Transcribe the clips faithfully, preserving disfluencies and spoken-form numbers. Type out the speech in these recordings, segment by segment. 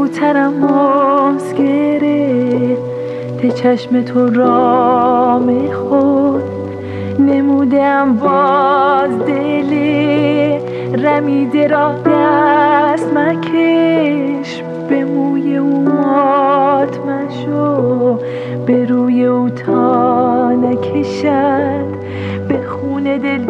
زودترم ماست گرفته چشم تو رام خود نمودم باز دل رمیده را دست مکش به موی او مات مشو به روی او تا نکشد به خون دل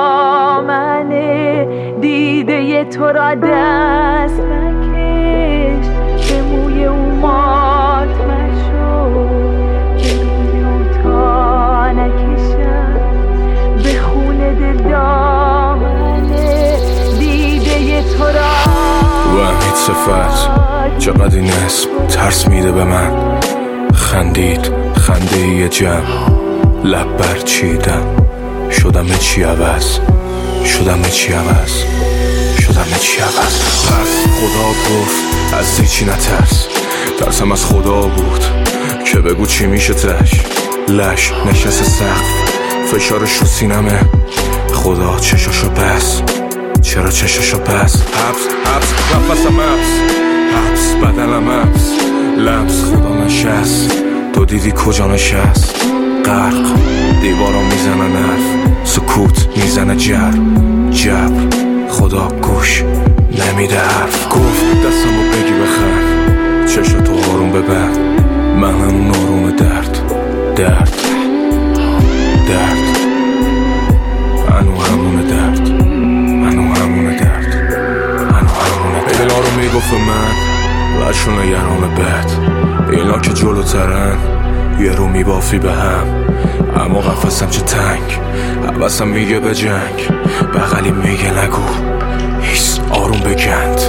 دامنه دیده تو را دست مکش به موی او مات مشو به روی او تا نکشد به خون دل دامنه دیده تو را. و امید صفت چقدر این اسم ترس میده به من. خندید خنده یه جمع لب برچیدم شدم چی عوض شدم چی عوض شدم چی عوض. پس خدا گفت از هیچی نترس. ترسم از خدا بود که بگو چی میشه تش. لش نشست سقف فشارش رو سینمه. خدا چشاشو بس چرا چشاشو بس. حبس حبس نفسم حبس حبس بدنم حبس لمس خدا نشست تو دیدی کجا نشست. غرق دیوارا میزنن حرف سکوت میزنه جر جبر خدا گوش نمیده حرف. گفت دستمو بگی بخند چشم تو آروم ببند من همون آروم درد درد درد انو همون درد انو همون درد انو همون درد. اینا رو میگفت من لشون یرام بد اینا که جلوترن یه رو میبافی به هم اما قفصم چه تنگ حوثم میگه به جنگ بغلی میگه نگو هیس آروم بگند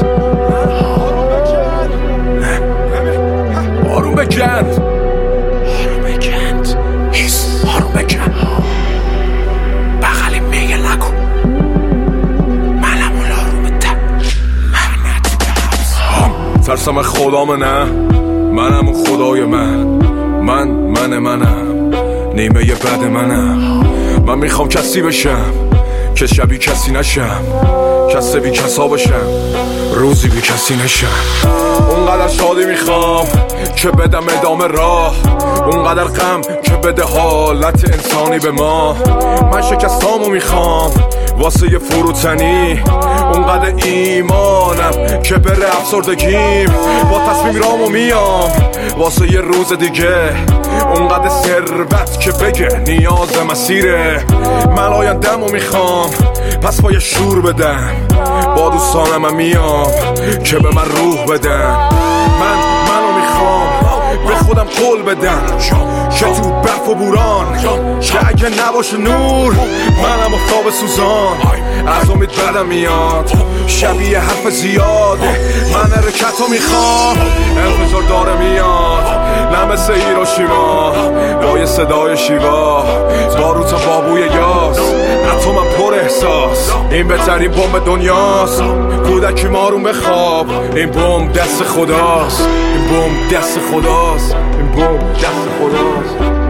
آروم بگند آروم بگند هیس آروم بگند بغلی میگه نگو منم اون آروم تن منت ترسم خدام نه منم اون خدای من من من منم نیمه یه بد منم. من میخوام کسی بشم که شبی کسی نشم کسی بی کسا بشم روزی بی کسی نشم. اونقدر شادی میخوام که بدم ادامه راه اونقدر غم که بده حالت انسانی به ما. من شکستامو میخوام واسه یه فروتنی اونقدر ایمانم که بره افسردگیم با تصمیم رامو میام واسه یه روز دیگه اونقدر ثروت که بگه نیاز مسیره. من آینده‌مو میخوام پس با یه شور بدم با دوستانم هم میام که به من روح بدن. من منو میخوام به خودم قول بدم که تو برف و بوران که اگه نباشه نور منم افتاب سوزان. از امید بدم میاد شبیه حرف زیاده من حرکتو میخوام انفجار داره میاد نه مثل هیروشیما با یه صدای شیوا باروت بابوی یاس اتمم پر احساس این بهترین بمب دنیاست. کودکی مارون بخواب این بمب دست خداست این بمب دست خداست این بمب دست خداست.